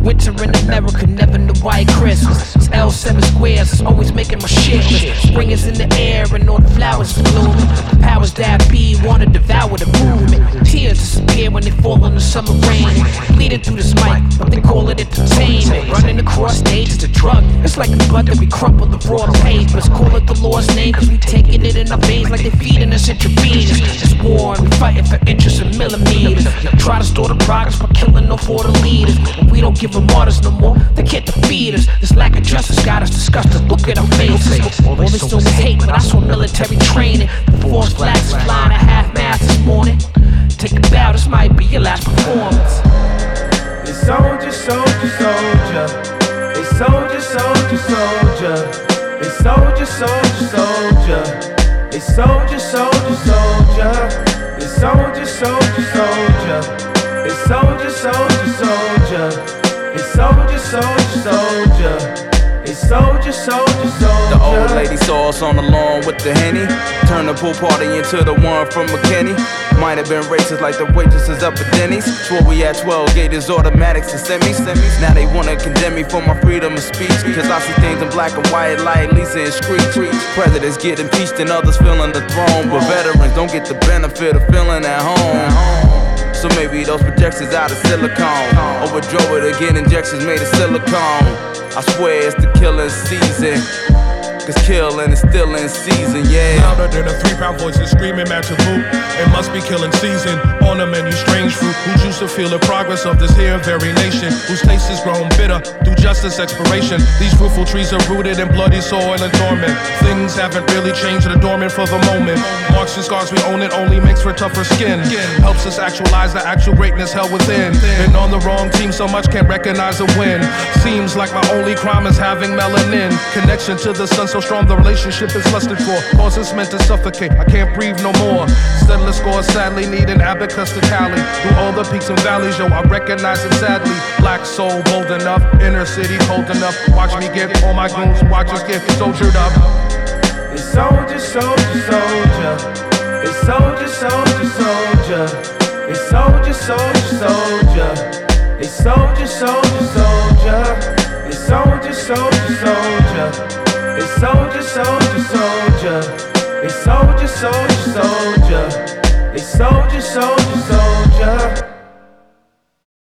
winter in America, never the white Christmas. It's L7 squares, it's always making my shit list. Spring is in the air and all the flowers are blooming. The powers that be wanna devour the movement. Tears disappear when they fall in the summer rain. Bleeding through this mic, but they call it entertainment. Running across stage is a drug, it's like the blood that we crumple the raw papers. Call it the Lord's name, cause we taking it in our veins like they feeding us intravenous. It's war and we fighting for inches and millimeters. They try to store the progress by killing off all the leaders. But we don't give them orders no more, they can't defeat us. This lack of justice got us disgusted, look at our faces. All they saw was hate, but I saw military training. The false flags is flying at half-mast this morning. Take a bow, this might be your last performance. They soldier, soldier, soldier. They soldier, soldier, soldier. They soldier, soldier, soldier. They soldier, soldier, soldier. They soldier, soldier, soldier. They soldier, soldier, soldier. They soldier, soldier, soldier. They soldier, soldier, soldier. The old lady saw us on the lawn with the Henny. Turned the pool party into the one from McKinney. Might have been racist like the waitresses up at Denny's. Swore we had 12 gators, automatics and semis. Now they wanna condemn me for my freedom of speech, because I see things in black and white like Lisa and Screech. Presidents get impeached and others filling the throne, but veterans don't get the benefit of feeling at home. So maybe those projections out of silicone overdrove it to get injections made of silicone. I swear it's the killing season, cause killing is still in season, yeah. Louder than a 3-pound voice is screaming match a boot. It must be killing season. On the menu, strange fruit. Who's used to feel the progress of this here very nation, whose taste has grown bitter through justice expiration. These fruitful trees are rooted in bloody soil and torment. Things haven't really changed, they're dormant for the moment. Marks and scars, we own it, only makes for tougher skin. Helps us actualize the actual greatness held within. And on the wrong team, so much can't recognize a win. Seems like my only crime is having melanin. Connection to the sun so strong, the relationship is lusted for. Causes meant to suffocate, I can't breathe no more. Settlers scores sadly need an abacus to tally. Through all the peaks and valleys, yo, I recognize it sadly. Black soul bold enough, inner city cold enough. Watch me get all my goons, watch us get soldiered up. They soldier, soldier, soldier. They soldier, soldier, soldier. They soldier, soldier, soldier. They soldier, soldier, soldier. They soldier, soldier, soldier. They soldier, soldier, soldier. They soldier, soldier, soldier. They soldier, soldier, soldier.